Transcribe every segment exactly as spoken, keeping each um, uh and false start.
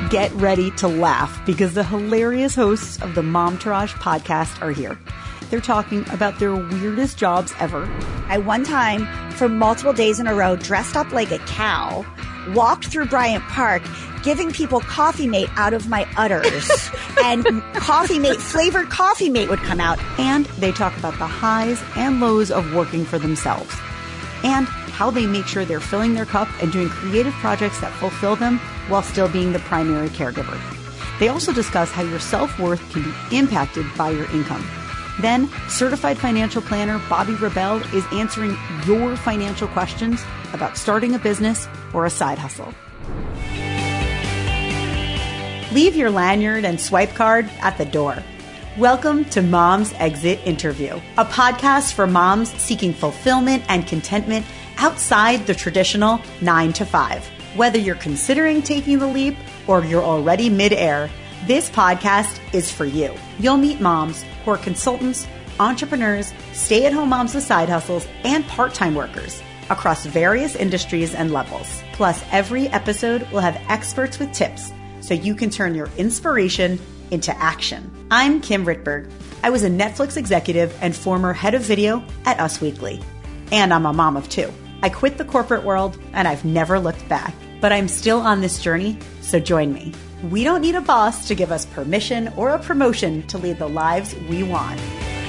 get ready to laugh because the hilarious hosts of the Momtourage podcast are here. They're talking about their weirdest jobs ever. I one time, for multiple days in a row, dressed up like a cow, walked through Bryant Park, giving people Coffee Mate out of my udders. And Coffee Mate, flavored Coffee Mate would come out. And they talk about the highs and lows of working for themselves. And how they make sure they're filling their cup and doing creative projects that fulfill them while still being the primary caregiver. They also discuss how your self-worth can be impacted by your income. Then, certified financial planner Bobbi Rebell is answering your financial questions about starting a business or a side hustle. Leave your lanyard and swipe card at the door. Welcome to Mom's Exit Interview, a podcast for moms seeking fulfillment and contentment outside the traditional nine to five. Whether you're considering taking the leap or you're already mid-air, this podcast is for you. You'll meet moms who are consultants, entrepreneurs, stay-at-home moms with side hustles, and part-time workers across various industries and levels. Plus, every episode will have experts with tips so you can turn your inspiration into action. I'm Kim Rittberg. I was a Netflix executive and former head of video at Us Weekly. And I'm a mom of two. I quit the corporate world and I've never looked back. But I'm still on this journey, so join me. We don't need a boss to give us permission or a promotion to lead the lives we want.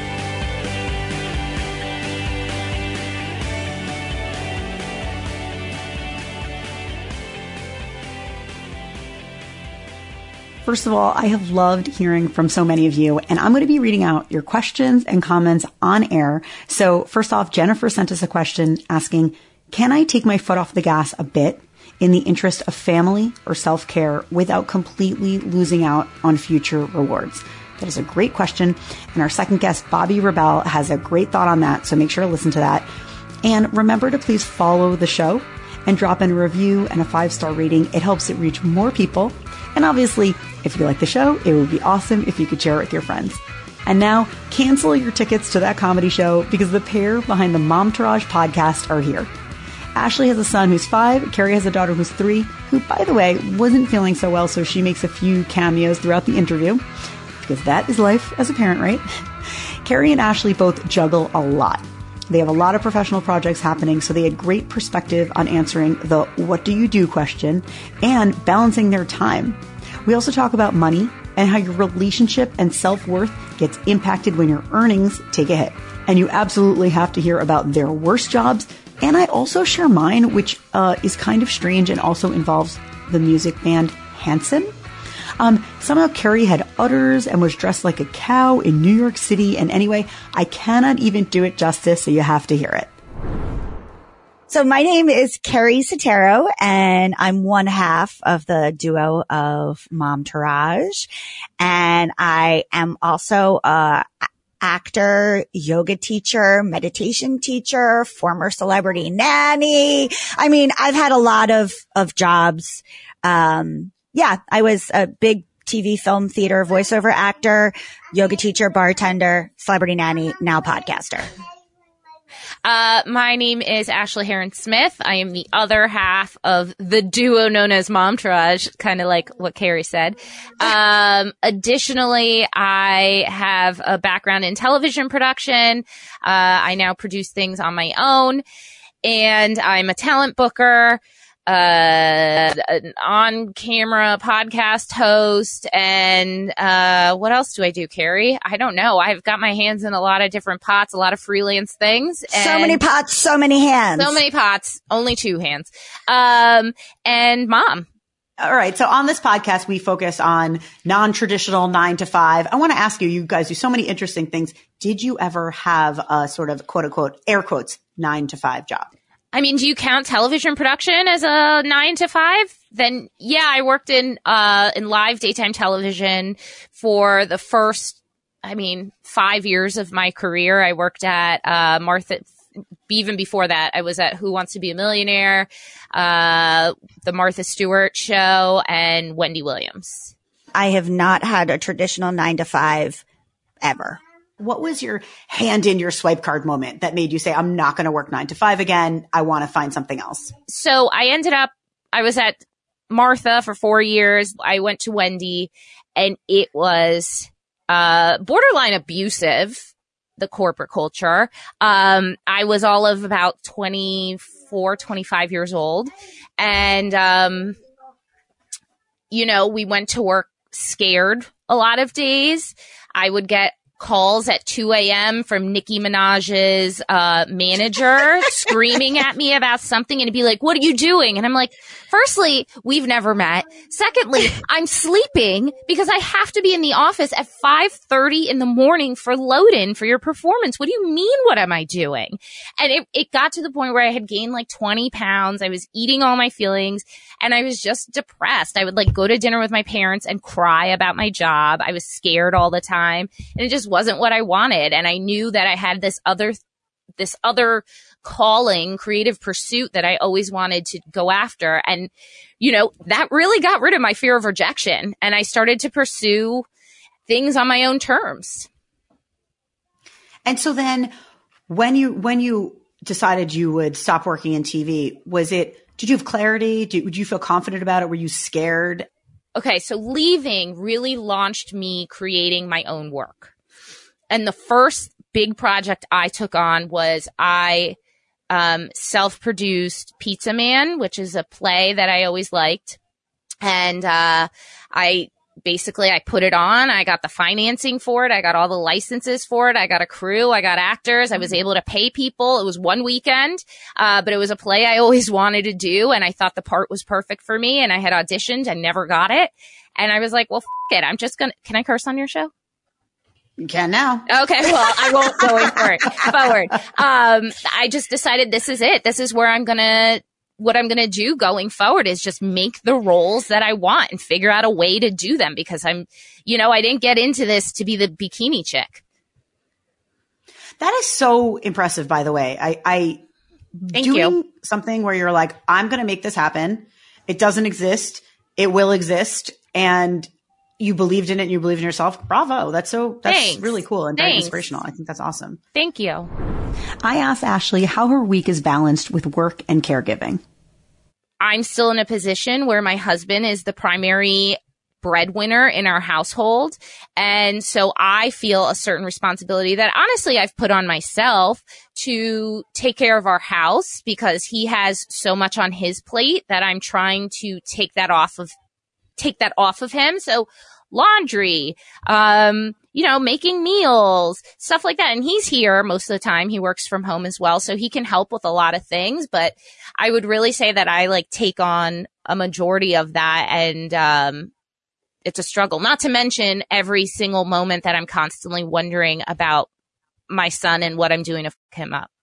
First of all, I have loved hearing from so many of you, and I'm going to be reading out your questions and comments on air. So first off, Jennifer sent us a question asking, can I take my foot off the gas a bit in the interest of family or self-care without completely losing out on future rewards? That is a great question. And our second guest, Bobbi Rebell, has a great thought on that. So make sure to listen to that. And remember to please follow the show and drop in a review and a five-star rating. It helps it reach more people. And obviously, if you like the show, it would be awesome if you could share it with your friends. And now, cancel your tickets to that comedy show because the pair behind the Momtourage podcast are here. Ashley has a son who's five. Carrie has a daughter who's three, who, by the way, wasn't feeling so well, so she makes a few cameos throughout the interview, because that is life as a parent, right? Carrie and Ashley both juggle a lot. They have a lot of professional projects happening, so they had great perspective on answering the what do you do question and balancing their time. We also talk about money and how your relationship and self-worth gets impacted when your earnings take a hit. And you absolutely have to hear about their worst jobs. And I also share mine, which uh, is kind of strange and also involves the music band Hanson. Um, somehow Carrie had udders and was dressed like a cow in New York City. And anyway, I cannot even do it justice, so you have to hear it. So my name is Carrie Sotero, and I'm one half of the duo of Momtourage. And I am also a actor, yoga teacher, meditation teacher, former celebrity nanny. I mean, I've had a lot of, of jobs. Um, yeah, I was a big T V, film, theater, voiceover actor, yoga teacher, bartender, celebrity nanny, now podcaster. Uh, my name is Ashley Heron Smith. I am the other half of the duo known as Momtourage, kind of like what Carrie said. Um, additionally, I have a background in television production. Uh, I now produce things on my own, and I'm a talent booker, uh, an on-camera podcast host, and, uh, what else do I do, Carrie? I don't know. I've got my hands in a lot of different pots, a lot of freelance things. And so many pots, so many hands. So many pots, only two hands. Um, and mom. All right. So on this podcast, we focus on non-traditional nine to five. I want to ask you, you guys do so many interesting things. Did you ever have a sort of quote unquote, air quotes, nine to five job? I mean, do you count television production as a nine to five? Then yeah, I worked in, uh, in live daytime television for the first, I mean, five years of my career. I worked at, uh, Martha, even before that, I was at Who Wants to Be a Millionaire, uh, the Martha Stewart Show, and Wendy Williams. I have not had a traditional nine to five ever. What was your hand in your swipe card moment that made you say, I'm not going to work nine to five again. I want to find something else? So I ended up, I was at Martha for four years. I went to Wendy, and it was uh borderline abusive, the corporate culture. Um, I was all of about twenty-four, twenty-five years old. And, um, you know, we went to work scared a lot of days. I would get calls at two a.m. from Nicki Minaj's uh manager screaming at me about something, and it'd be like, what are you doing? And I'm like, firstly, we've never met. Secondly, I'm sleeping because I have to be in the office at five thirty in the morning for load-in for your performance. What do you mean, what am I doing? And it, it got to the point where I had gained like twenty pounds. I was eating all my feelings, and I was just depressed. I would like go to dinner with my parents and cry about my job. I was scared all the time, and it just wasn't what I wanted. And I knew that I had this other, this other calling, creative pursuit that I always wanted to go after. And, you know, that really got rid of my fear of rejection. And I started to pursue things on my own terms. And so then when you, when you decided you would stop working in T V, was it, did you have clarity? Did, would you feel confident about it? Were you scared? Okay. So leaving really launched me creating my own work. And the first big project I took on was I um, self-produced Pizza Man, which is a play that I always liked. And uh, I basically, I put it on. I got the financing for it. I got all the licenses for it. I got a crew. I got actors. I was able to pay people. It was one weekend, uh, but it was a play I always wanted to do. And I thought the part was perfect for me. And I had auditioned. I never got it. And I was like, well, f- it. I'm just going to, can I curse on your show? You can now. Okay, well, I won't go for it. Forward. Um, I just decided this is it. This is where I'm gonna, what I'm gonna do going forward is just make the roles that I want and figure out a way to do them, because I'm, you know, I didn't get into this to be the bikini chick. That is so impressive, by the way. I, I Thank doing you. something where you're like, I'm going to make this happen. It doesn't exist. It will exist. And you believed in it and you believed in yourself. Bravo. That's so, that's Thanks. really cool and very Thanks. inspirational. I think that's awesome. Thank you. I asked Ashley how her week is balanced with work and caregiving. I'm still in a position where my husband is the primary breadwinner in our household. And so I feel a certain responsibility that honestly I've put on myself to take care of our house, because he has so much on his plate that I'm trying to take that off of take that off of him. So laundry, um, you know, making meals, stuff like that. And he's here most of the time. He works from home as well, so he can help with a lot of things. But I would really say that I like take on a majority of that. And, um, it's a struggle, not to mention every single moment that I'm constantly wondering about my son and what I'm doing to fuck him up.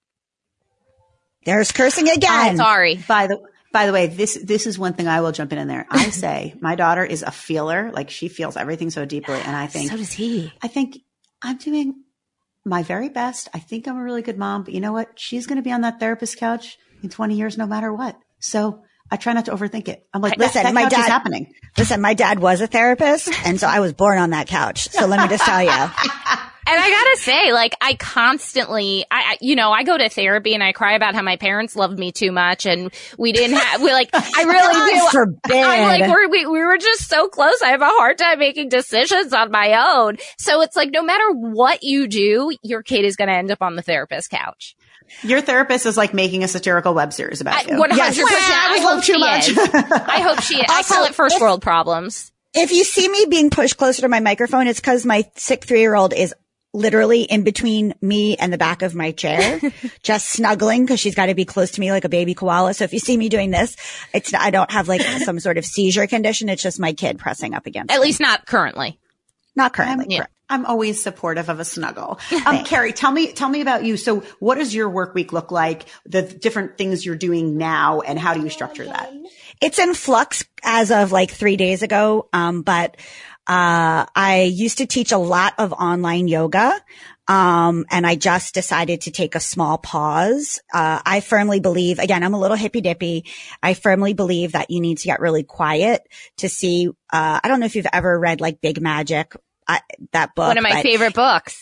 There's cursing again. I'm sorry. By the By the way, this this is one thing I will jump in in there. I say my daughter is a feeler. Like, she feels everything so deeply. And I think, So does he. I think I'm doing my very best. I think I'm a really good mom, but you know what? She's going to be on that therapist couch in twenty years, no matter what. So I try not to overthink it. I'm like, listen, that, that my couch dad, is happening. Listen, my dad was a therapist, and so I was born on that couch. So let me just tell you. And I gotta say, like, I constantly, I, I, you know, I go to therapy and I cry about how my parents loved me too much, and we didn't have, we like, I really do. God forbid. I'm like, we're, we, we were just so close. I have a hard time making decisions on my own. So it's like, no matter what you do, your kid is gonna end up on the therapist couch. Your therapist is like making a satirical web series about you. one hundred percent. Yes. I hope she is. I hope she is. I Also, call it first if- world problems. If you see me being pushed closer to my microphone, it's because my sick three-year-old is literally in between me and the back of my chair, just snuggling, because she's got to be close to me like a baby koala. So if you see me doing this, it's, I don't have like some sort of seizure condition. It's just my kid pressing up against At me. least not currently. Not currently. I'm, correct. I'm always supportive of a snuggle. Um, Carrie, tell me, tell me about you. So what does your work week look like? The different things you're doing now, and how do you structure that? It's in flux as of like three days ago. Um, but, uh, I used to teach a lot of online yoga. Um, and I just decided to take a small pause. Uh, I firmly believe, again, I'm a little hippy dippy. I firmly believe that you need to get really quiet to see, uh, I don't know if you've ever read like Big Magic, I, that book. One of my but favorite books.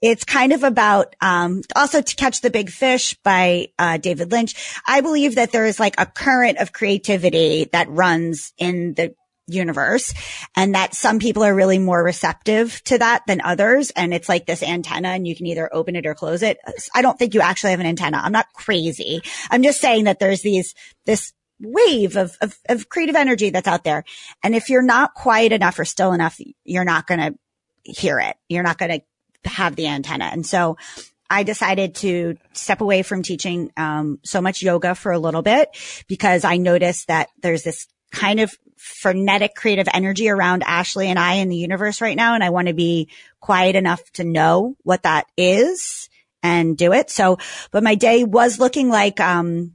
It's kind of about, um, also To Catch the Big Fish by, uh, David Lynch. I believe that there is like a current of creativity that runs in the universe and that some people are really more receptive to that than others. And it's like this antenna and you can either open it or close it. I don't think you actually have an antenna. I'm not crazy. I'm just saying that there's these, this wave of, of, of creative energy that's out there. And if you're not quiet enough or still enough, you're not going to hear it. You're not going to have the antenna. And so I decided to step away from teaching um so much yoga for a little bit because I noticed that there's this kind of frenetic creative energy around Ashley and I in the universe right now. And I want to be quiet enough to know what that is and do it. So, but my day was looking like um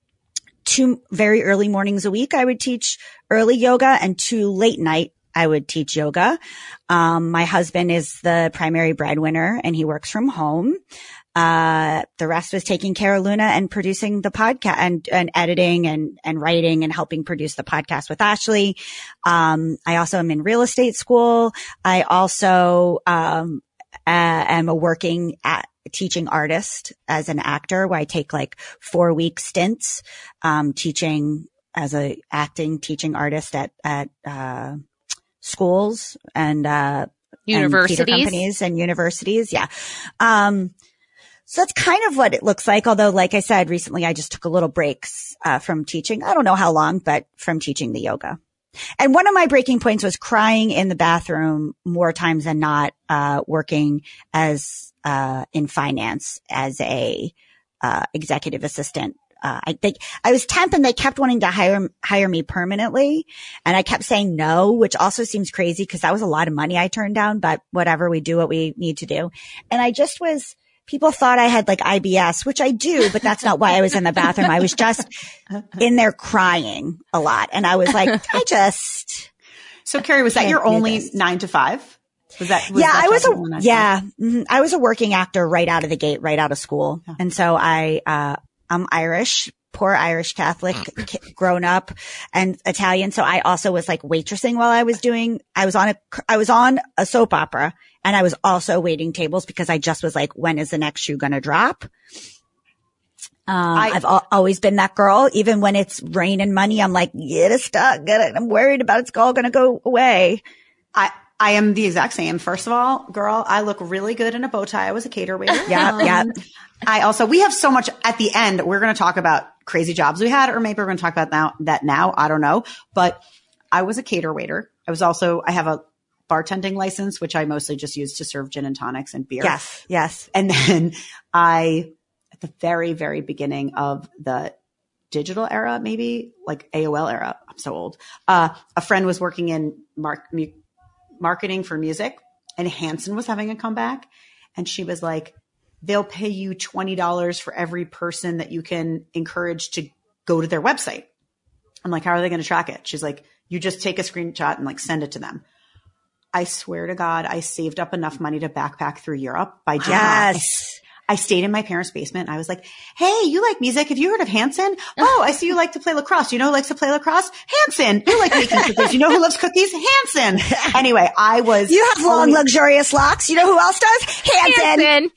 two very early mornings a week. I would teach early yoga and two late night I would teach yoga. Um, my husband is the primary breadwinner and he works from home. Uh, the rest was taking care of Luna and producing the podcast and, and editing and, and writing and helping produce the podcast with Ashley. Um, I also am in real estate school. I also, um, uh, am a working at, teaching artist as an actor where I take like four week stints, um, teaching as a acting teaching artist at, at, uh, schools and, uh, universities and theater companies and universities. Yeah. Um, so that's kind of what it looks like. Although, like I said, recently I just took a little breaks, uh, from teaching. I don't know how long, but from teaching the yoga. And one of my breaking points was crying in the bathroom more times than not, uh, working as, uh, in finance as a, uh, executive assistant. Uh, I think I was temp and they kept wanting to hire, hire me permanently. And I kept saying no, which also seems crazy because that was a lot of money I turned down, but whatever, we do what we need to do. And I just was, people thought I had like I B S, which I do, but that's not why I was in the bathroom. I was just in there crying a lot. And I was like, I just. So Carrie, was that your only this. nine to five? Was that, was yeah, that I was a, yeah, mm-hmm. I was a working actor right out of the gate, right out of school. Yeah. And so I, uh, I'm Irish, poor Irish Catholic, grown up and Italian. So I also was like waitressing while I was doing, I was on a, I was on a soap opera and I was also waiting tables because I just was like, when is the next shoe going to drop? Um, I, I've al- always been that girl. Even when it's rain and money, I'm like, get it stuck, get it. I'm worried about it's all going to go away. I, I am the exact same. First of all, girl, I look really good in a bow tie. I was a cater waiter. Yeah, um, yeah. I also, we have so much at the end. We're going to talk about crazy jobs we had, or maybe we're going to talk about now, that now. I don't know. But I was a cater waiter. I was also, I have a bartending license, which I mostly just use to serve gin and tonics and beer. Yes, yes. And then I, at the very, very beginning of the digital era, maybe like A O L era, I'm so old. Uh, a friend was working in mark, mu- marketing for music and Hanson was having a comeback. And she was like, they'll pay you twenty dollars for every person that you can encourage to go to their website. I'm like, how are they going to track it? She's like, you just take a screenshot and like send it to them. I swear to God, I saved up enough money to backpack through Europe by doing yes. I, I stayed in my parents' basement. And I was like, hey, you like music? Have you heard of Hanson? Oh, I see you like to play lacrosse. You know who likes to play lacrosse? Hanson. You like making cookies. You know who loves cookies? Hanson. Anyway, I was. You have long, only- luxurious locks. You know who else does? Hanson. Hanson.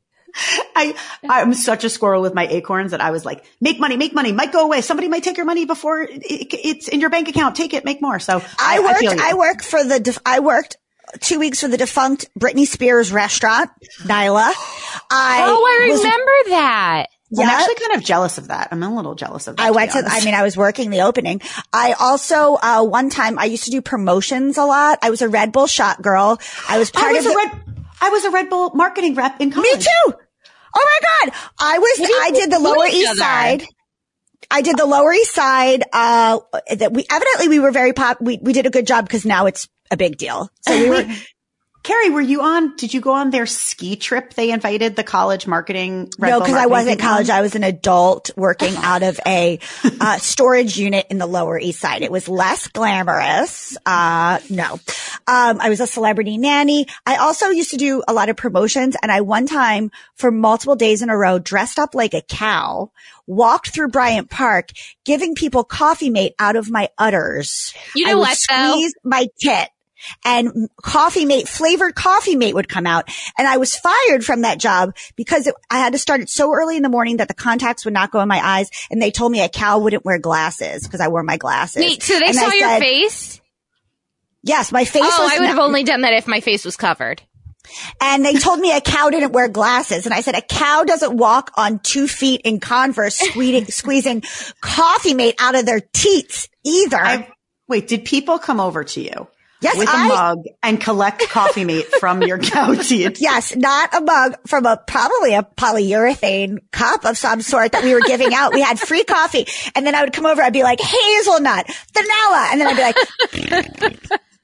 I, I'm such a squirrel with my acorns that I was like, make money, make money, might go away. Somebody might take your money before it, it, it's in your bank account. Take it, make more. So I, I worked, I, I worked for the, def- I worked two weeks for the defunct Britney Spears restaurant, Nyla. I oh, I was, remember that. I'm yeah. actually kind of jealous of that. I'm a little jealous of that. I went to, to I mean, I was working the opening. I also, uh, one time I used to do promotions a lot. I was a Red Bull shot girl. I was part I was of a the, Red, I was a Red Bull marketing rep in college. Me too. Oh my God. I was, I did the Lower East Side. I did the Lower East Side. Uh, that we, evidently we were very pop. We, we did a good job because now it's a big deal. So we were. Carrie, were you on, did you go on their ski trip? They invited the college marketing. Red no, because I wasn't college. I was an adult working out of a uh, storage unit in the Lower East Side. It was less glamorous. Uh, no. Um, I was a celebrity nanny. I also used to do a lot of promotions. And I one time for multiple days in a row dressed up like a cow, walked through Bryant Park, giving people Coffee Mate out of my udders. You know I would what, though? Squeeze my tit. and Coffee Mate, flavored Coffee Mate would come out. And I was fired from that job because it, I had to start it so early in the morning that the contacts would not go in my eyes. And they told me a cow wouldn't wear glasses because I wore my glasses. Wait, so they and saw I your said, face? Yes, my face Oh, was I would have not- only done that if my face was covered. And they told me a cow didn't wear glasses. And I said, a cow doesn't walk on two feet in Converse squeezing, squeezing Coffee Mate out of their teats either. I, wait, did people come over to you Yes, with a I- mug and collect Coffee Mate from your cow teats? Yes, not a mug from a, probably a polyurethane cup of some sort that we were giving out. We had free coffee. And then I would come over, I'd be like, hazelnut, vanilla. And then I'd be like,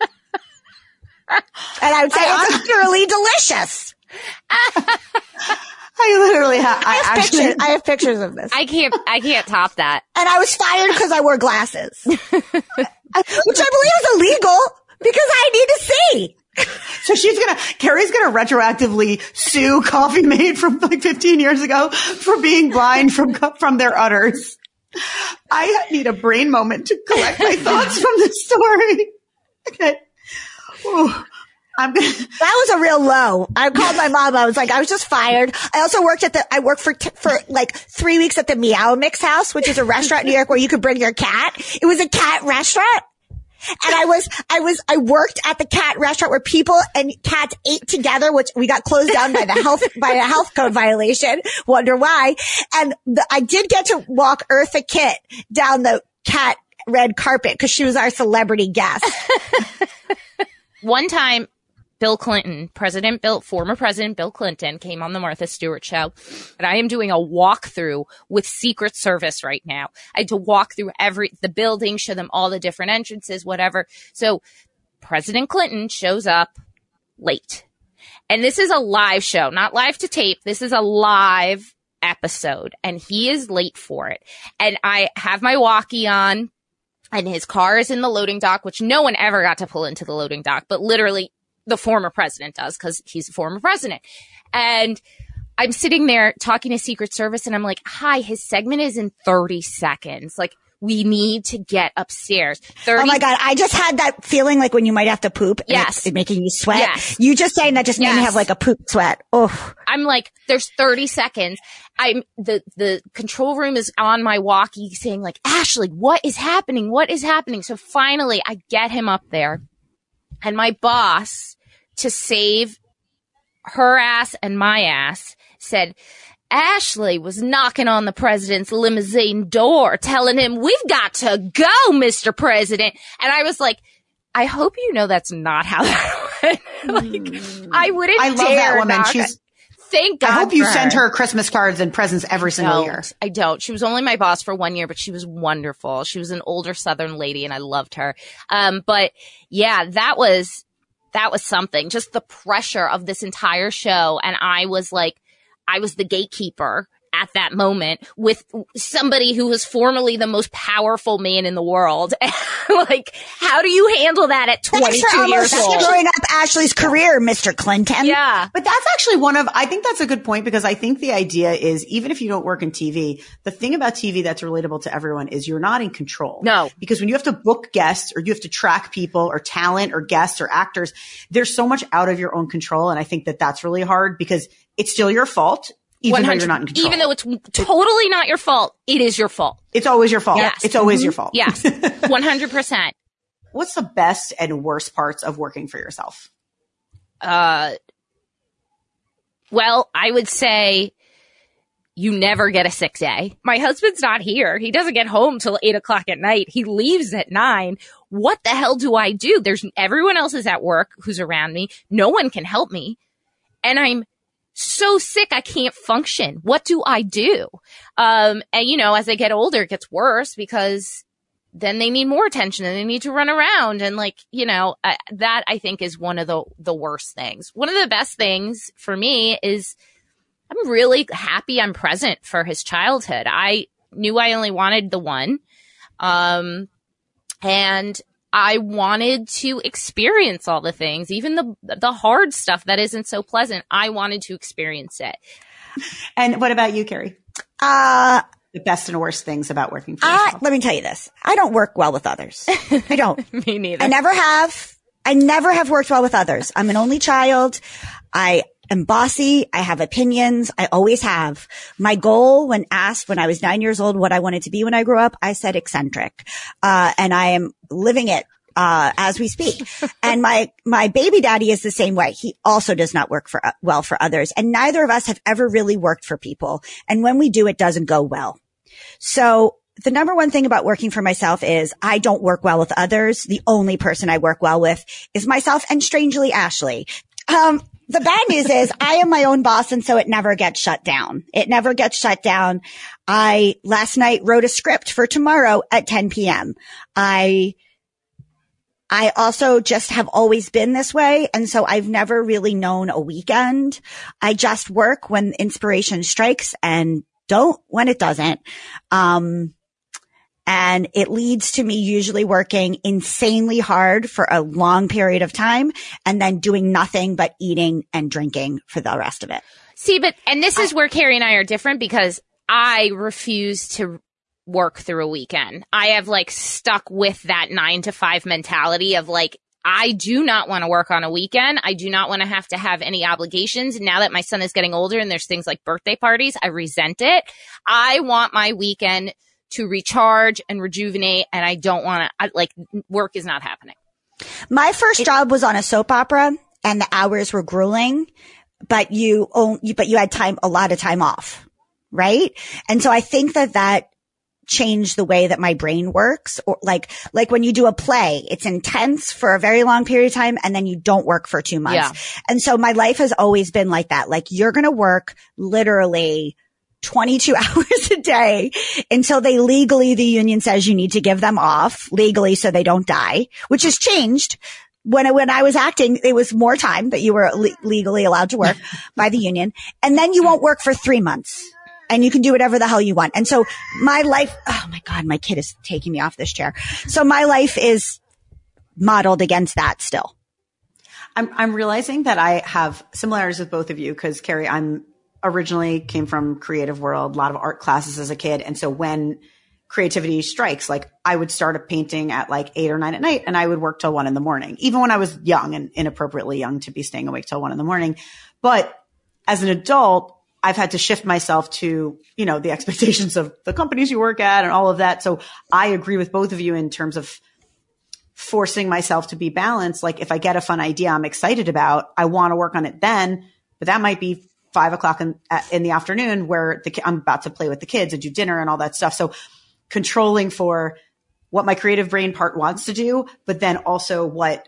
and I would say, it's utterly delicious. I literally have, I, I have actually, pictures. I have pictures of this. I can't, I can't top that. And I was fired because I wore glasses, which I believe is illegal because I need to see. so she's gonna, Carrie's gonna retroactively sue Coffee Mate from like fifteen years ago for being blind from, from their udders. I need a brain moment to collect my thoughts from this story. Okay. Ooh, I'm gonna. That was a real low. I called my mom. I was like, I was just fired. I also worked at the, I worked for, t- for like three weeks at the Meow Mix House, which is a restaurant in New York where you could bring your cat. It was a cat restaurant. And I was, I was, I worked at the cat restaurant where people and cats ate together, which we got closed down by the health, by a health code violation. Wonder why. And the, I did get to walk Eartha Kitt down the cat red carpet because she was our celebrity guest. One time, Bill Clinton, President Bill, former President Bill Clinton came on the Martha Stewart show, and I am doing a walkthrough with Secret Service right now. I had to walk through every, the building, show them all the different entrances, whatever. So President Clinton shows up late. And this is a live show, not live to tape. This is a live episode, and he is late for it. And I have my walkie on. And his car is in the loading dock, which no one ever got to pull into the loading dock, but literally the former president does because he's a former president. And I'm sitting there talking to Secret Service and I'm like, hi, his segment is in thirty seconds. Like, we need to get upstairs. thirty Oh my God. I just had that feeling like when you might have to poop. And Yes. It's, it's making you sweat. Yes. You just saying that just made me Yes. have like a poop sweat. Oh, I'm like, there's thirty seconds. I'm the, the control room is on my walkie saying like, Ashley, what is happening? What is happening? So finally I get him up there and my boss, to save her ass and my ass, said, Ashley was knocking on the president's limousine door telling him, we've got to go, Mister President. And I was like, I hope you know that's not how that went. Like, I wouldn't I love dare that woman. knock She's, it. Thank God I hope you for send her Christmas cards and presents every single don't. year. I don't. She was only my boss for one year, but she was wonderful. She was an older Southern lady and I loved her. Um, but yeah, that was, that was something. Just the pressure of this entire show. And I was like, I was the gatekeeper at that moment with somebody who was formerly the most powerful man in the world. Like, how do you handle that at twenty-two years old? Growing up Ashley's career, Mister Clinton. Yeah. But that's actually one of, I think that's a good point because I think the idea is even if you don't work in T V, the thing about T V that's relatable to everyone is you're not in control. No. Because when you have to book guests or you have to track people or talent or guests or actors, there's so much out of your own control. And I think that that's really hard because it's still your fault. Even though you're not in control. Even though it's totally not your fault, it is your fault. It's always your fault. Yes. It's always Mm-hmm. your fault. Yes. one hundred percent. What's the best and worst parts of working for yourself? Uh, well, I would say you never get a sick day. My husband's not here. He doesn't get home till eight o'clock at night. He leaves at nine. What the hell do I do? There's everyone else is at work who's around me. No one can help me. And I'm so sick, I can't function. What do I do? Um, and you know, as I get older, it gets worse because then they need more attention and they need to run around. And like, you know, uh, that I think is one of the, the worst things. One of the best things for me is I'm really happy I'm present for his childhood. I knew I only wanted the one. Um, and I wanted to experience all the things, even the the hard stuff that isn't so pleasant. I wanted to experience it. And what about you, Carrie? Uh, The best and worst things about working for I, yourself. let me tell you this. I don't work well with others. I don't. Me neither. I never have. I never have worked well with others. I'm an only child. I am bossy. I have opinions. I always have. My goal when asked when I was nine years old what I wanted to be when I grew up, I said eccentric. Uh, and I am living it. Uh, as we speak. And my, my baby daddy is the same way. He also does not work for, uh, well for others. And neither of us have ever really worked for people. And when we do, it doesn't go well. So the number one thing about working for myself is I don't work well with others. The only person I work well with is myself and strangely Ashley. Um, the bad news is I am my own boss. And so it never gets shut down. It never gets shut down. I last night wrote a script for tomorrow at ten p.m. I I also just have always been this way. And so I've never really known a weekend. I just work when inspiration strikes and don't when it doesn't. Um, and it leads to me usually working insanely hard for a long period of time and then doing nothing but eating and drinking for the rest of it. See, but, and this is I, where Carrie and I are different because I refuse to work through a weekend. I have like stuck with that nine to five mentality of like, I do not want to work on a weekend. I do not want to have to have any obligations. Now that my son is getting older and there's things like birthday parties, I resent it. I want my weekend to recharge and rejuvenate. And I don't want to, like, work is not happening. My first it, job was on a soap opera and the hours were grueling, but you own, but you had time, a lot of time off. Right. And so I think that that change the way that my brain works, or like, like when you do a play, it's intense for a very long period of time and then you don't work for two months. Yeah. And so my life has always been like that. Like you're going to work literally twenty-two hours a day until they legally, the union says you need to give them off legally so they don't die, which has changed. When I, when I was acting, it was more time that you were le- legally allowed to work by the union. And then you won't work for three months. And you can do whatever the hell you want. And so my life, oh my God, my kid is taking me off this chair. So my life is modeled against that still. I'm, I'm realizing that I have similarities with both of you because Carrie, I'm originally came from creative world, a lot of art classes as a kid. And so when creativity strikes, like I would start a painting at like eight or nine at night and I would work till one in the morning, even when I was young and inappropriately young to be staying awake till one in the morning. But as an adult, I've had to shift myself to, you know, the expectations of the companies you work at and all of that. So I agree with both of you in terms of forcing myself to be balanced. Like if I get a fun idea I'm excited about, I want to work on it then, but that might be five o'clock in, in the afternoon where the, I'm about to play with the kids and do dinner and all that stuff. So controlling for what my creative brain part wants to do, but then also what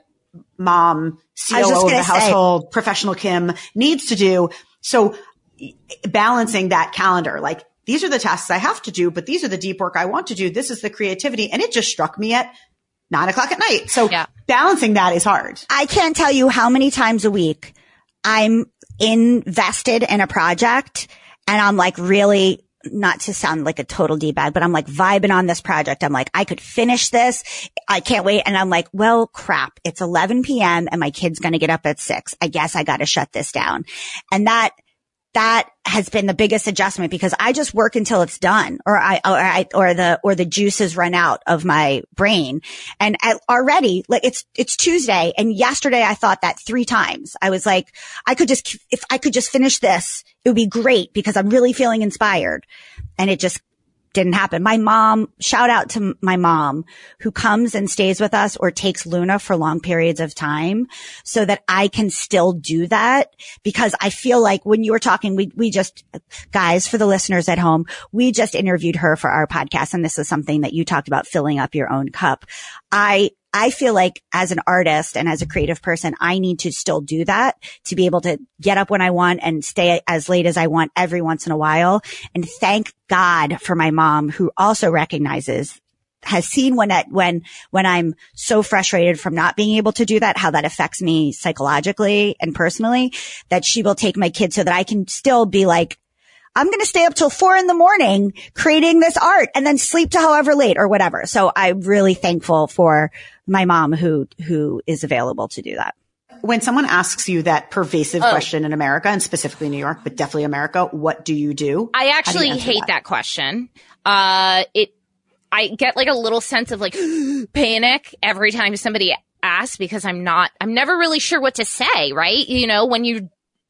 mom, C O O of the household, say. Professional Kim needs to do. So balancing that calendar, like these are the tasks I have to do, but these are the deep work I want to do. This is the creativity. And it just struck me at nine o'clock at night. So yeah. Balancing that is hard. I can't tell you how many times a week I'm invested in a project and I'm like really, not to sound like a total D-bag, but I'm like vibing on this project. I'm like, I could finish this. I can't wait. And I'm like, well, crap. It's eleven p.m. and my kid's going to get up at six. I guess I got to shut this down. And that That has been the biggest adjustment because I just work until it's done or I, or I, or the, or the juices run out of my brain. And I, already, like it's, it's Tuesday and yesterday I thought that three times. I was like, I could just, if I could just finish this, it would be great because I'm really feeling inspired. And it just didn't happen. My mom, shout out to my mom who comes and stays with us or takes Luna for long periods of time so that I can still do that because I feel like when you were talking, we, we just, guys, for the listeners at home, we just interviewed her for our podcast. And this is something that you talked about filling up your own cup. I, I feel like as an artist and as a creative person, I need to still do that to be able to get up when I want and stay as late as I want every once in a while. And thank God for my mom who also recognizes, has seen when that, when, when I'm so frustrated from not being able to do that, how that affects me psychologically and personally, that she will take my kids so that I can still be like, I'm going to stay up till four in the morning creating this art and then sleep to however late or whatever. So I'm really thankful for my mom who, who is available to do that. When someone asks you that pervasive oh. question in America and specifically New York, but definitely America, what do you do? I actually do hate that? that question. Uh, it, I get like a little sense of like panic every time somebody asks ask because I'm not, I'm never really sure what to say, right? You know, when you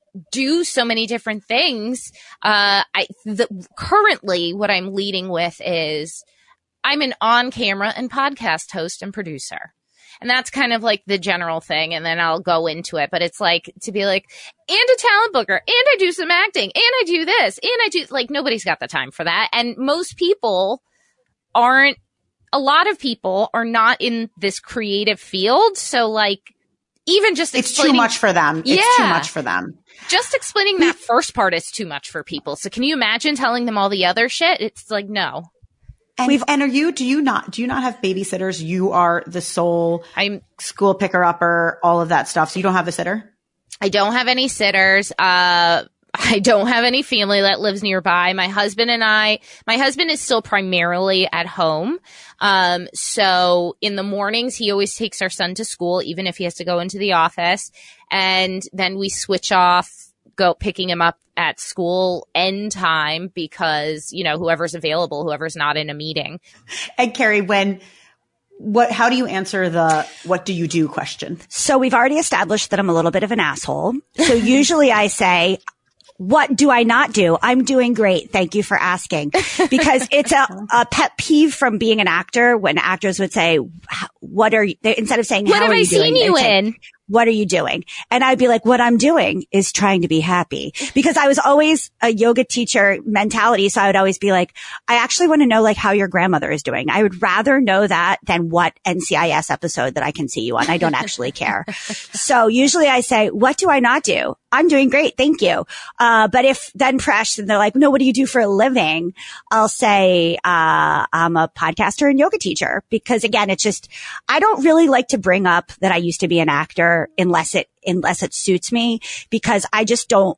do so many different things, uh, I, the, currently what I'm leading with is I'm an on-camera and podcast host and producer. And that's kind of like the general thing. And then I'll go into it. But it's like to be like, and a talent booker, and I do some acting, and I do this, and I do, like, nobody's got the time for that. And most people aren't, a lot of people are not in this creative field. So, like, even just it's too much for them. It's yeah, too much for them. Just explaining that first part is too much for people. So can you imagine telling them all the other shit? It's like, no. And, We've, and are you, do you not, do you not have babysitters? You are the sole I'm school picker upper, all of that stuff. So you don't have a sitter? I don't have any sitters. Uh, I don't have any family that lives nearby. My husband and I, my husband is still primarily at home. Um, so in the mornings, he always takes our son to school, even if he has to go into the office. And then we switch off, go picking him up at school end time because, you know, whoever's available, whoever's not in a meeting. And Carrie, when, what, how do you answer the, what do you do question? So we've already established that I'm a little bit of an asshole. So usually I say, what do I not do? I'm doing great. Thank you for asking. Because it's a, a pet peeve from being an actor when actors would say, what are you, instead of saying, what how have are I you seen doing? you say, in? What are you doing? And I'd be like, what I'm doing is trying to be happy, because I was always a yoga teacher mentality. So I would always be like, I actually want to know like how your grandmother is doing. I would rather know that than what N C I S episode that I can see you on. I don't actually care. So usually I say, what do I not do? I'm doing great. Thank you. Uh, but if then pressed and they're like, no, what do you do for a living? I'll say, uh, I'm a podcaster and yoga teacher, because again, it's just, I don't really like to bring up that I used to be an actor unless it, unless it suits me, because I just don't,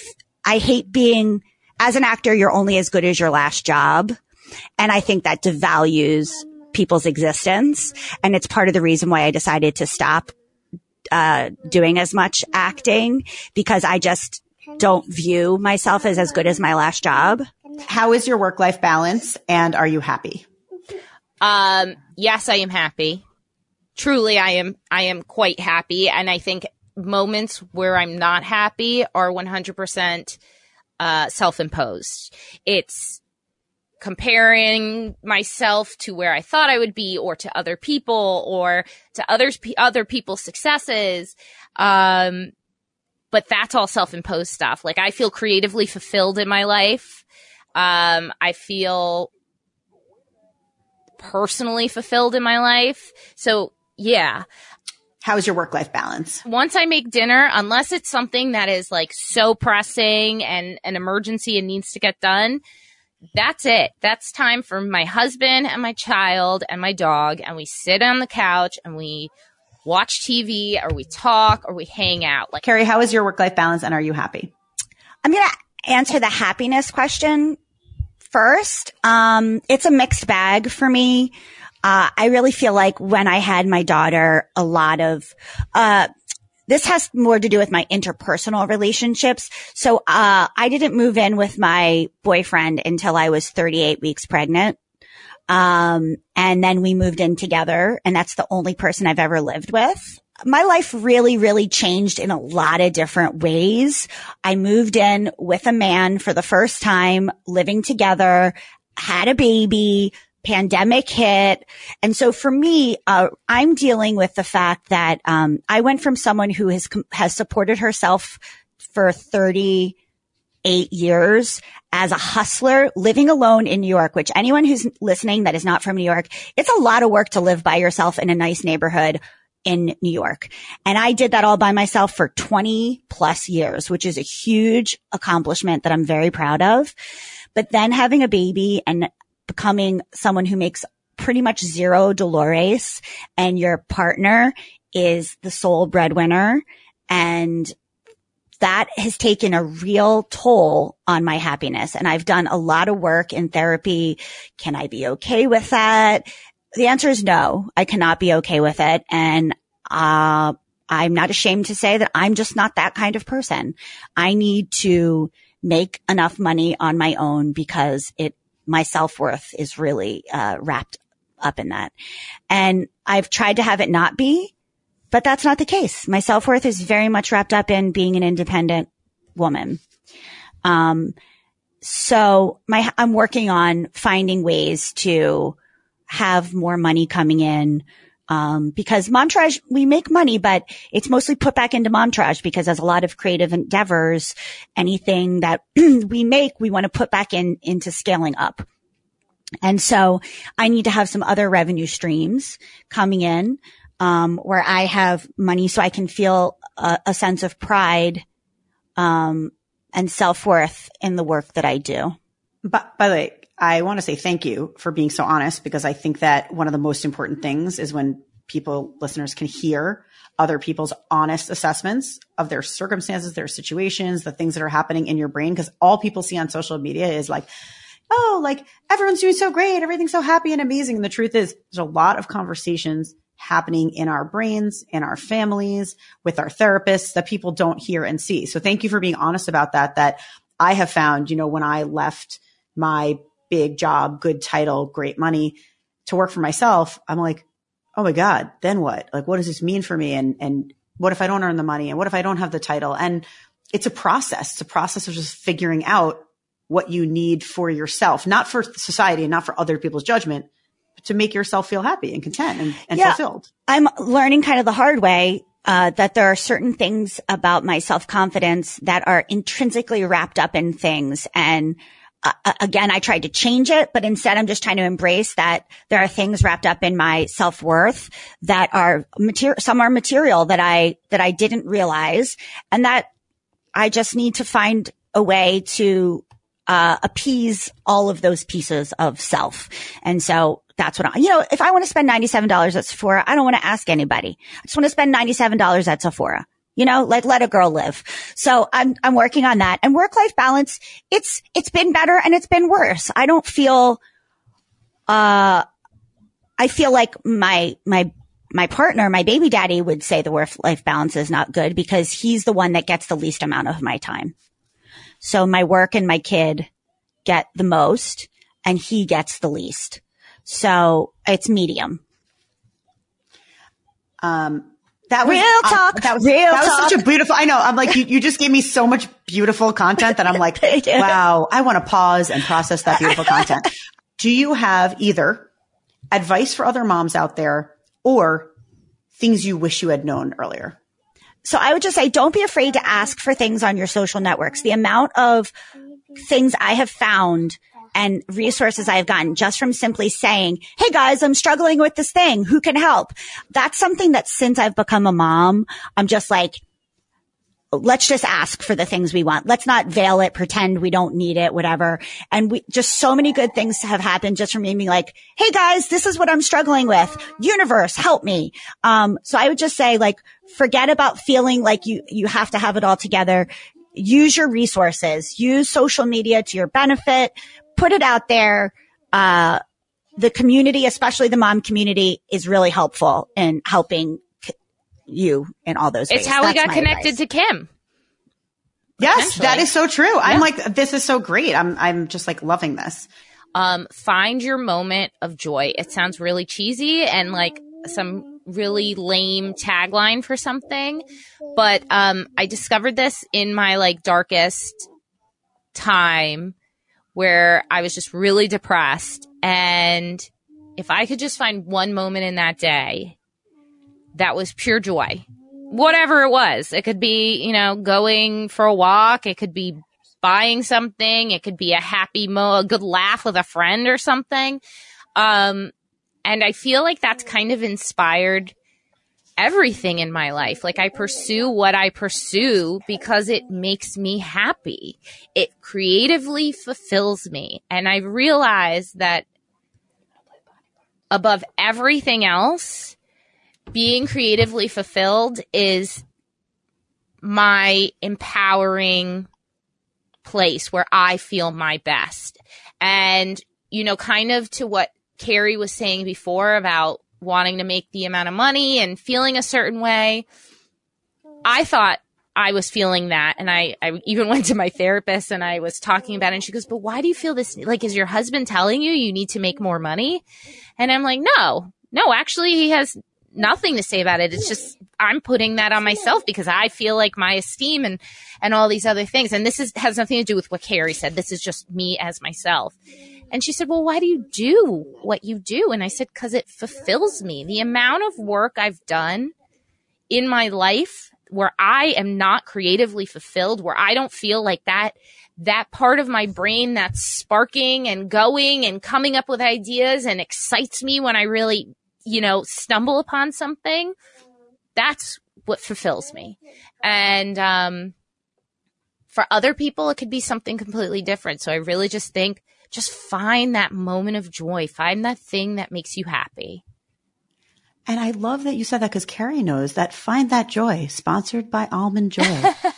I hate being, as an actor, you're only as good as your last job. And I think that devalues people's existence. And it's part of the reason why I decided to stop uh, doing as much acting, because I just don't view myself as as good as my last job. How is your work-life balance, and are you happy? Um, yes, I am happy. Truly, I am, I am quite happy. And I think moments where I'm not happy are one hundred percent, uh, self-imposed. It's comparing myself to where I thought I would be, or to other people, or to others, other people's successes. Um, but that's all self-imposed stuff. Like, I feel creatively fulfilled in my life. Um, I feel personally fulfilled in my life. So yeah. How is your work-life balance? Once I make dinner, unless it's something that is like so pressing and an emergency and needs to get done, that's it. That's time for my husband and my child and my dog. And we sit on the couch and we watch T V, or we talk, or we hang out. Like, Carrie, how is your work-life balance, and are you happy? I'm going to answer the happiness question first. Um, it's a mixed bag for me. Uh, I really feel like when I had my daughter, a lot of, uh, this has more to do with my interpersonal relationships. So, uh, I didn't move in with my boyfriend until I was thirty-eight weeks pregnant. Um, and then we moved in together, and that's the only person I've ever lived with. My life really, really changed in a lot of different ways. I moved in with a man for the first time, living together, had a baby, pandemic hit. And so for me, uh, I'm dealing with the fact that, um, I went from someone who has, has supported herself for thirty-eight years as a hustler, living alone in New York, which anyone who's listening that is not from New York, it's a lot of work to live by yourself in a nice neighborhood in New York. And I did that all by myself for twenty plus years, which is a huge accomplishment that I'm very proud of. But then having a baby and becoming someone who makes pretty much zero dolores, and your partner is the sole breadwinner, and that has taken a real toll on my happiness. And I've done a lot of work in therapy. Can I be okay with that? The answer is no, I cannot be okay with it. And, uh, I'm not ashamed to say that I'm just not that kind of person. I need to make enough money on my own, because it, my self-worth is really, uh, wrapped up in that. And I've tried to have it not be, but that's not the case. My self-worth is very much wrapped up in being an independent woman. Um, so my, I'm working on finding ways to have more money coming in. Um, because Momtourage, we make money, but it's mostly put back into Momtourage because as a lot of creative endeavors, anything that we make, we want to put back in, into scaling up. And so I need to have some other revenue streams coming in, um, where I have money so I can feel a, a sense of pride, um, and self-worth in the work that I do. But by the way, I want to say thank you for being so honest, because I think that one of the most important things is when people, listeners, can hear other people's honest assessments of their circumstances, their situations, the things that are happening in your brain. Because all people see on social media is like, oh, like everyone's doing so great. Everything's so happy and amazing. And the truth is there's a lot of conversations happening in our brains, in our families, with our therapists that people don't hear and see. So thank you for being honest about that, that I have found, you know, when I left my big job, good title, great money to work for myself, I'm like, oh my God, then what? Like, what does this mean for me? And, and what if I don't earn the money? And what if I don't have the title? And it's a process. It's a process of just figuring out what you need for yourself, not for society and not for other people's judgment, but to make yourself feel happy and content and, and yeah, fulfilled. I'm learning kind of the hard way, uh, that there are certain things about my self-confidence that are intrinsically wrapped up in things. And Uh, again, I tried to change it, but instead I'm just trying to embrace that there are things wrapped up in my self-worth that are material, some are material that I, that I didn't realize, and that I just need to find a way to, uh, appease all of those pieces of self. And so that's what I, you know, if I want to spend ninety-seven dollars at Sephora, I don't want to ask anybody. I just want to spend ninety-seven dollars at Sephora. You know, like let a girl live. So I'm, I'm working on that. And work-life balance, it's, it's been better and it's been worse. I don't feel, uh, I feel like my, my, my partner, my baby daddy would say the work-life balance is not good because he's the one that gets the least amount of my time. So my work and my kid get the most and he gets the least. So it's medium. Um, That was, real talk. Uh, that was, real that was talk. such a beautiful, I know. I'm like, you, you just gave me so much beautiful content that I'm like, wow, I want to pause and process that beautiful content. Do you have either advice for other moms out there or things you wish you had known earlier? So I would just say, don't be afraid to ask for things on your social networks. The amount of things I have found and resources I've gotten just from simply saying, hey guys, I'm struggling with this thing. Who can help? That's something that since I've become a mom, I'm just like, let's just ask for the things we want. Let's not veil it, pretend we don't need it, whatever. And we just so many good things have happened just from me being like, hey guys, this is what I'm struggling with. Universe, help me. Um, so I would just say like, forget about feeling like you, you have to have it all together. Use your resources, use social media to your benefit. Put it out there. Uh, the community, especially the mom community, is really helpful in helping c- you in all those ways. It's how That's we got connected advice. to Kim. Yes, that is so true. I'm Yeah. like, this is so great. I'm, I'm just like loving this. Um, find your moment of joy. It sounds really cheesy and like some really lame tagline for something, but um, I discovered this in my like darkest time, where I was just really depressed. And if I could just find one moment in that day that was pure joy, whatever it was, it could be, you know, going for a walk. It could be buying something. It could be a happy mo, a good laugh with a friend or something. Um, and I feel like that's kind of inspired everything in my life. Like I pursue what I pursue because it makes me happy. It creatively fulfills me. And I realized that above everything else, being creatively fulfilled is my empowering place where I feel my best. And, you know, kind of to what Carrie was saying before about wanting to make the amount of money and feeling a certain way. I thought I was feeling that. And I, I even went to my therapist and I was talking about it. And she goes, but why do you feel this? Like, is your husband telling you you need to make more money? And I'm like, no, no, actually he has nothing to say about it. It's just, I'm putting that on myself because I feel like my esteem and, and all these other things. And this is, has nothing to do with what Carrie said. This is just me as myself. And she said, well, why do you do what you do? And I said, because it fulfills me. The amount of work I've done in my life where I am not creatively fulfilled, where I don't feel like that, that part of my brain that's sparking and going and coming up with ideas and excites me when I really, you know, stumble upon something, that's what fulfills me. And, um, for other people, it could be something completely different. So I really just think, just find that moment of joy. Find that thing that makes you happy. And I love that you said that because Carrie knows that Find That Joy, sponsored by Almond Joy.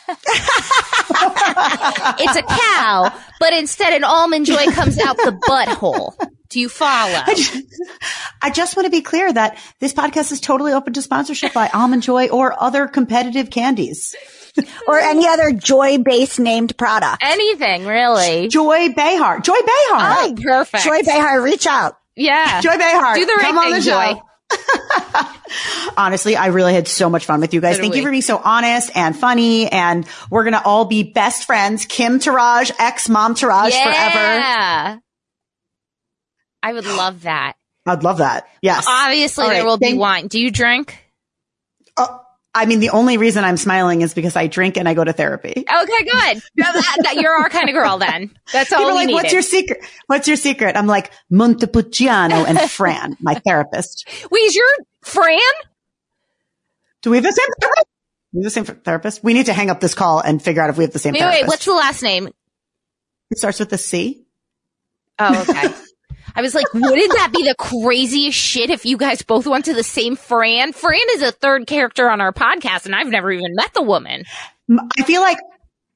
It's a cow, but instead an Almond Joy comes out the butthole. Do you follow? I just, I just want to be clear that this podcast is totally open to sponsorship by Almond Joy or other competitive candies. Or any other Joy-based named product. Anything, really. Joy Behar. Joy Behar. Oh, perfect. Joy Behar, reach out. Yeah. Joy Behar. Do the right Come on thing, the show. Joy. Honestly, I really had so much fun with you guys. So Thank we. you for being so honest and funny. And we're going to all be best friends. Kim Taraj, ex-Mom Taraj yeah. forever. I would love that. I'd love that. Yes. Obviously, All there right. will Thank- be wine. Do you drink? Oh, I mean, the only reason I'm smiling is because I drink and I go to therapy. Okay, good. that, that, you're our kind of girl then. That's all People are we like, needed. what's your secret? What's your secret? I'm like, Montepulciano and Fran, my therapist. Wait, is your Fran? Do we have the same therapist? We have the same therapist? We need to hang up this call and figure out if we have the same Wait, therapist. wait, what's the last name? It starts with a C. Oh, okay. I was like, wouldn't that be the craziest shit if you guys both went to the same Fran? Fran is a third character on our podcast, and I've never even met the woman. I feel like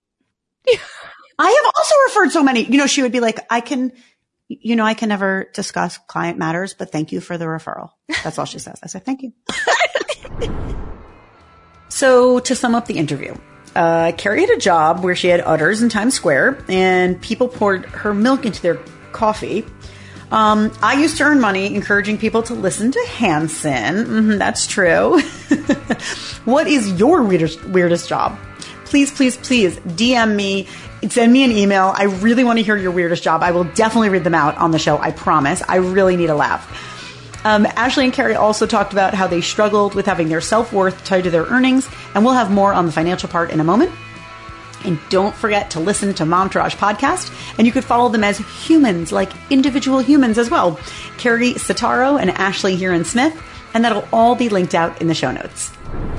I have also referred so many, you know, she would be like, I can, you know, I can never discuss client matters, but thank you for the referral. That's all she says. I said, thank you. So to sum up the interview, uh, Carrie had a job where she had udders in Times Square and people poured her milk into their coffee. Um, I used to earn money encouraging people to listen to Hanson. Mm-hmm, that's true. What is your weirdest, weirdest job? Please, please, please D M me. Send me an email. I really want to hear your weirdest job. I will definitely read them out on the show. I promise. I really need a laugh. Um, Ashley and Carrie also talked about how they struggled with having their self-worth tied to their earnings, and we'll have more on the financial part in a moment. And don't forget to listen to Momtourage podcast, and you could follow them as humans, like individual humans as well. Carrie Sitaro and Ashley Heron Smith, and that'll all be linked out in the show notes.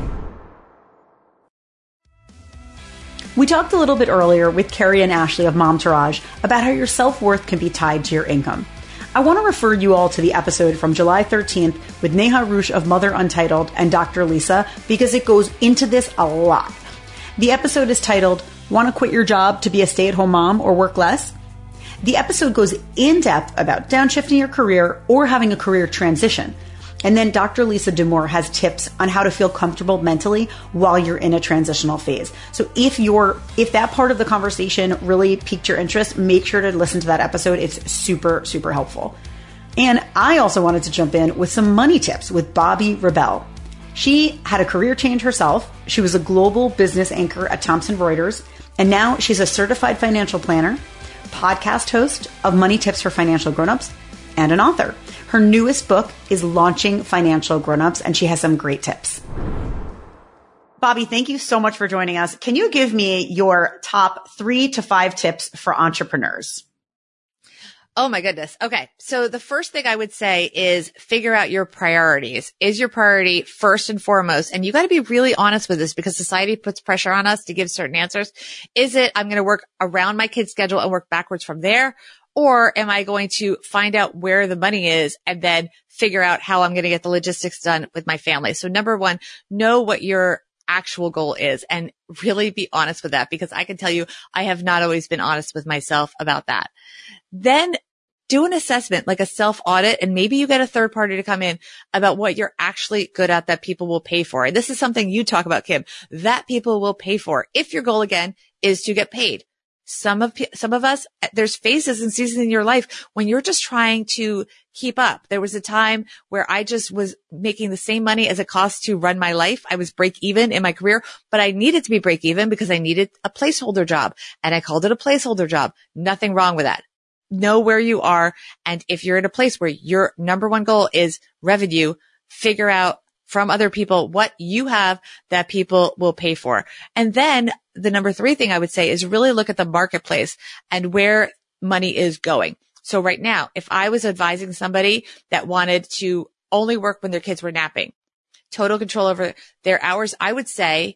We talked a little bit earlier with Carrie and Ashley of Momtourage about how your self-worth can be tied to your income. I want to refer you all to the episode from July thirteenth with Neha Rush of Mother Untitled and Doctor Lisa, because it goes into this a lot. The episode is titled, Want to Quit Your Job to Be a Stay-at-Home Mom or Work Less? The episode goes in depth about downshifting your career or having a career transition. And then Doctor Lisa Damour has tips on how to feel comfortable mentally while you're in a transitional phase. So if you're, if that part of the conversation really piqued your interest, make sure to listen to that episode. It's super, super helpful. And I also wanted to jump in with some money tips with Bobbi Rebell. She had a career change herself. She was a global business anchor at Thomson Reuters, and now she's a certified financial planner, podcast host of Money Tips for Financial Grownups, and an author. Her newest book is Launching Financial Grownups, and she has some great tips. Bobbi, thank you so much for joining us. Can you give me your top three to five tips for entrepreneurs? Oh my goodness. Okay. So the first thing I would say is figure out your priorities. Is your priority first and foremost? And you got to be really honest with this because society puts pressure on us to give certain answers. Is it, I'm going to work around my kid's schedule and work backwards from there? Or am I going to find out where the money is and then figure out how I'm going to get the logistics done with my family? So number one, know what your actual goal is and really be honest with that, because I can tell you, I have not always been honest with myself about that. Then do an assessment, like a self audit, and maybe you get a third party to come in about what you're actually good at that people will pay for. And this is something you talk about, Kim, that people will pay for. If your goal again is to get paid, Some of, some of us, there's phases and seasons in your life when you're just trying to keep up. There was a time where I just was making the same money as it costs to run my life. I was break even in my career, but I needed to be break even because I needed a placeholder job, and I called it a placeholder job. Nothing wrong with that. Know where you are. And if you're in a place where your number one goal is revenue, figure out from other people what you have that people will pay for. And then the number three thing I would say is really look at the marketplace and where money is going. So right now, if I was advising somebody that wanted to only work when their kids were napping, total control over their hours, I would say,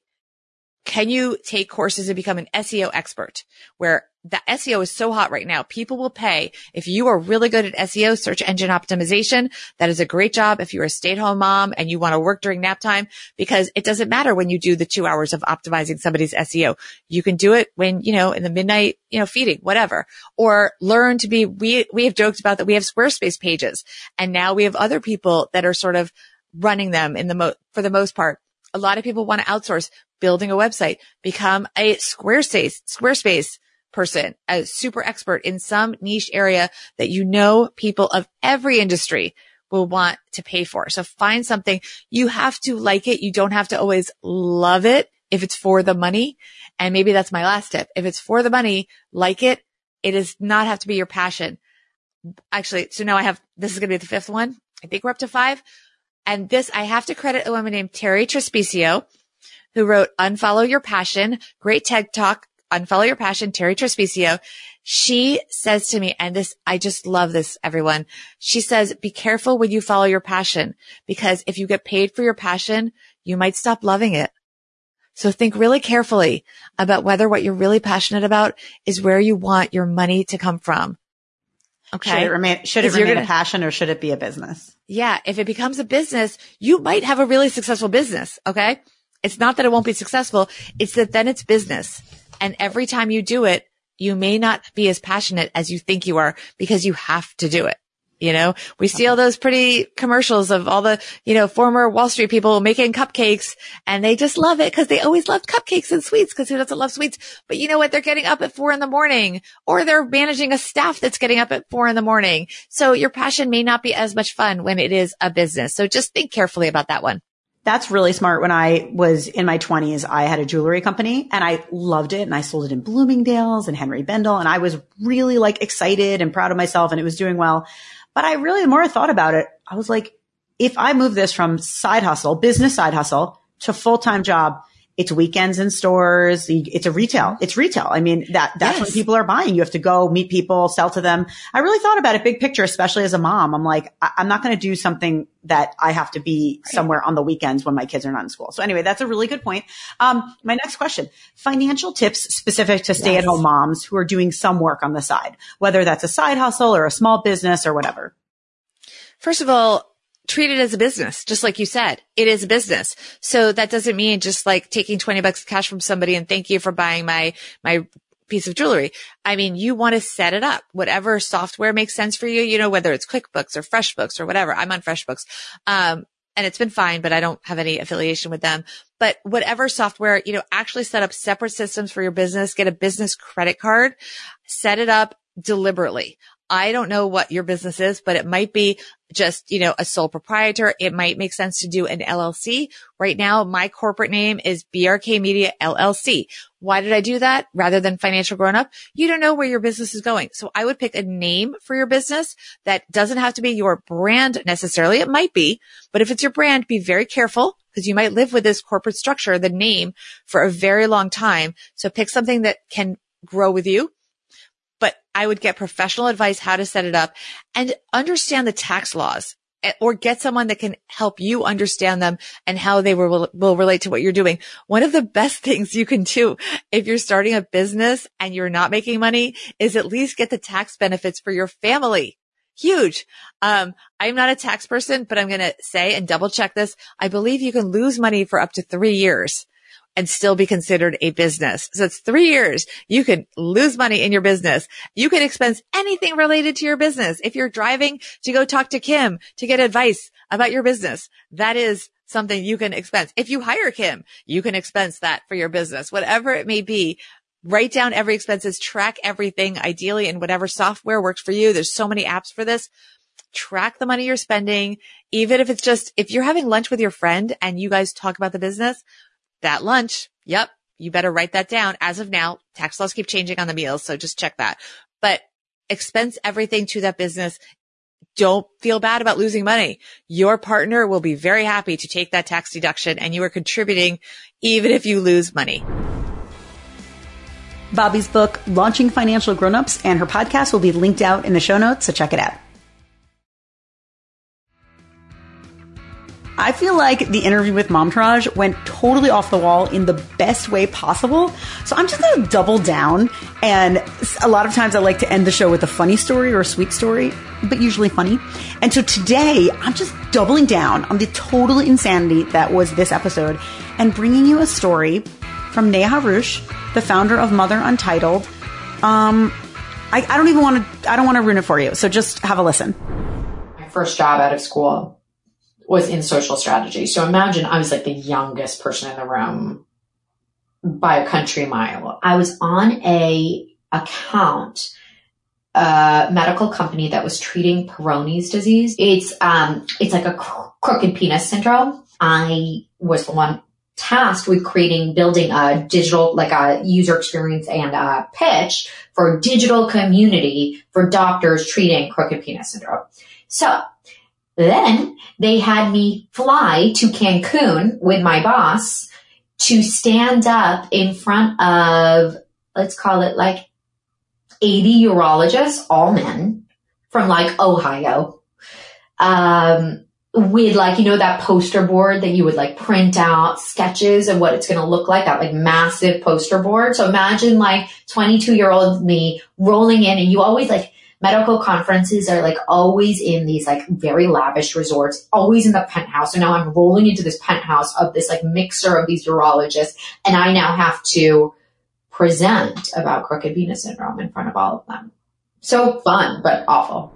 can you take courses and become an S E O expert? Where the S E O is so hot right now. People will pay. If you are really good at S E O, search engine optimization, that is a great job. If you're a stay-at-home mom and you want to work during nap time, because it doesn't matter when you do the two hours of optimizing somebody's S E O. You can do it when, you know, in the midnight, you know, feeding, whatever. Or learn to be, we, we have joked about that we have Squarespace pages, and now we have other people that are sort of running them in the mo, for the most part. A lot of people want to outsource building a website, become a Squarespace, Squarespace person, a super expert in some niche area that you know people of every industry will want to pay for. So find something. You have to like it. You don't have to always love it if it's for the money. And maybe that's my last tip. If it's for the money, like it. It does not have to be your passion. Actually, so now I have, this is going to be the fifth one. I think we're up to five. And this, I have to credit a woman named Terry Trespicio, who wrote Unfollow Your Passion. Great TED Talk. Unfollow Your Passion, Terry Trespicio. She says to me, and this, I just love this, everyone. She says, be careful when you follow your passion, because if you get paid for your passion, you might stop loving it. So think really carefully about whether what you're really passionate about is where you want your money to come from. Okay. Should it remain, should it remain a passion, or should it be a business? Yeah. If it becomes a business, you might have a really successful business. Okay. It's not that it won't be successful. It's that then it's business. And every time you do it, you may not be as passionate as you think you are, because you have to do it. You know, we see all those pretty commercials of all the, you know, former Wall Street people making cupcakes, and they just love it because they always loved cupcakes and sweets, because who doesn't love sweets? But you know what? They're getting up at four in the morning, or they're managing a staff that's getting up at four in the morning. So your passion may not be as much fun when it is a business. So just think carefully about that one. That's really smart. When I was in my twenties, I had a jewelry company, and I loved it, and I sold it in Bloomingdale's and Henry Bendel, and I was really like excited and proud of myself, and it was doing well. But I really, the more I thought about it, I was like, if I move this from side hustle, business side hustle, to full-time job, it's weekends in stores. It's a retail. It's retail. I mean, that, that's Yes. when people are buying. You have to go meet people, sell to them. I really thought about it big picture, especially as a mom. I'm like, I, I'm not going to do something that I have to be right. somewhere on the weekends when my kids are not in school. So anyway, that's a really good point. Um, my next question, financial tips specific to stay at home yes. moms who are doing some work on the side, whether that's a side hustle or a small business or whatever. First of all, treat it as a business, just like you said. It is a business. So that doesn't mean just like taking twenty bucks cash from somebody and thank you for buying my, my piece of jewelry. I mean, you want to set it up, whatever software makes sense for you, you know, whether it's QuickBooks or FreshBooks or whatever. I'm on FreshBooks. Um, and it's been fine, but I don't have any affiliation with them. But whatever software, you know, actually set up separate systems for your business, get a business credit card, set it up deliberately. I don't know what your business is, but it might be just, you know, a sole proprietor. It might make sense to do an L L C. Right now, my corporate name is B R K Media L L C. Why did I do that rather than Financial Grown Up? You don't know where your business is going. So I would pick a name for your business that doesn't have to be your brand necessarily. It might be, but if it's your brand, be very careful, because you might live with this corporate structure, the name, for a very long time. So pick something that can grow with you. But I would get professional advice how to set it up and understand the tax laws, or get someone that can help you understand them and how they will, will relate to what you're doing. One of the best things you can do if you're starting a business and you're not making money is at least get the tax benefits for your family. Huge. Um, I'm not a tax person, but I'm going to say and double check this. I believe you can lose money for up to three years. And still be considered a business. So it's three years. You can lose money in your business. You can expense anything related to your business. If you're driving to go talk to Kim to get advice about your business, that is something you can expense. If you hire Kim, you can expense that for your business. Whatever it may be, Write down every expenses, track everything, ideally in whatever software works for you. There's so many apps for this. Track the money you're spending. Even if it's just, if you're having lunch with your friend and you guys talk about the business, that lunch, yep, you better write that down. As of now, tax laws keep changing on the meals, so just check that. But expense everything to that business. Don't feel bad about losing money. Your partner will be very happy to take that tax deduction, and you are contributing even if you lose money. Bobbi's book, Launching Financial Grownups, and her podcast will be linked out in the show notes, so check it out. I feel like the interview with Momtourage went totally off the wall in the best way possible. So I'm just going to double down. And a lot of times I like to end the show with a funny story or a sweet story, but usually funny. And so today I'm just doubling down on the total insanity that was this episode and bringing you a story from Neha Harouche, the founder of Mother Untitled. Um, I, I don't even want to, I don't want to ruin it for you. So just have a listen. My first job out of school was in social strategy. So imagine I was like the youngest person in the room by a country mile. I was on a account, a medical company that was treating Peyronie's disease. It's, um, it's like a cr- crooked penis syndrome. I was the one tasked with creating, building a digital, like a user experience and a pitch for a digital community for doctors treating crooked penis syndrome. So then they had me fly to Cancun with my boss to stand up in front of, let's call it like eighty urologists, all men from like Ohio, um, with like, you know, that poster board that you would like print out sketches of what it's going to look like, that like massive poster board. So imagine like twenty-two year old me rolling in, and you always like, medical conferences are like always in these like very lavish resorts, always in the penthouse. So now I'm rolling into this penthouse of this like mixer of these urologists, and I now have to present about crooked penis syndrome in front of all of them. So fun, but awful.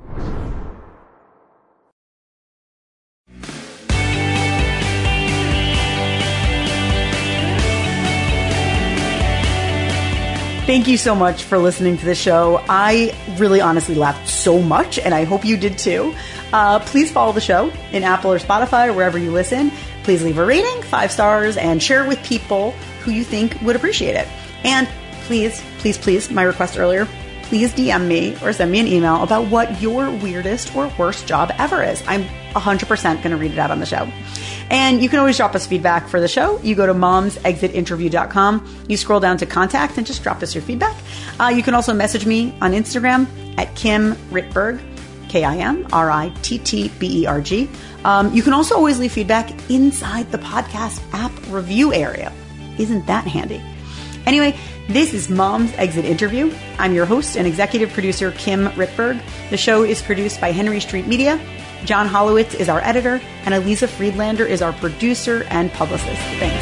Thank you so much for listening to the show. I really honestly laughed so much, and I hope you did too. Uh, please follow the show in Apple or Spotify or wherever you listen. Please leave a rating, five stars, and share it with people who you think would appreciate it. And please, please, please, my request earlier, please D M me or send me an email about what your weirdest or worst job ever is. I'm one hundred percent going to read it out on the show. And you can always drop us feedback for the show. You go to moms exit interview dot com. You scroll down to contact and just drop us your feedback. Uh, you can also message me on Instagram at Kim Rittberg, K I M R I T T B E R G. Um, you can also always leave feedback inside the podcast app review area. Isn't that handy? Anyway, this is Mom's Exit Interview. I'm your host and executive producer, Kim Rittberg. The show is produced by Henry Street Media. John Hollowitz is our editor, and Elisa Friedlander is our producer and publicist. Thanks.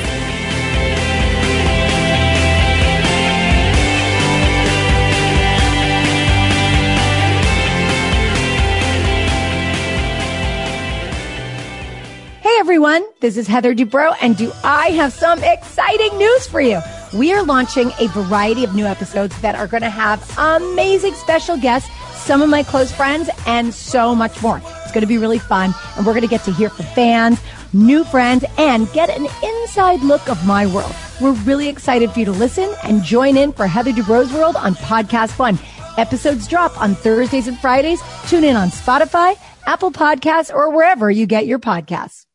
Hey everyone, this is Heather Dubrow, and do I have some exciting news for you? We are launching a variety of new episodes that are going to have amazing special guests, some of my close friends, and so much more. It's going to be really fun, and we're going to get to hear from fans, new friends, and get an inside look of my world. We're really excited for you to listen and join in for Heather Dubrow's World on Podcast Fun. Episodes drop on Thursdays and Fridays. Tune in on Spotify, Apple Podcasts, or wherever you get your podcasts.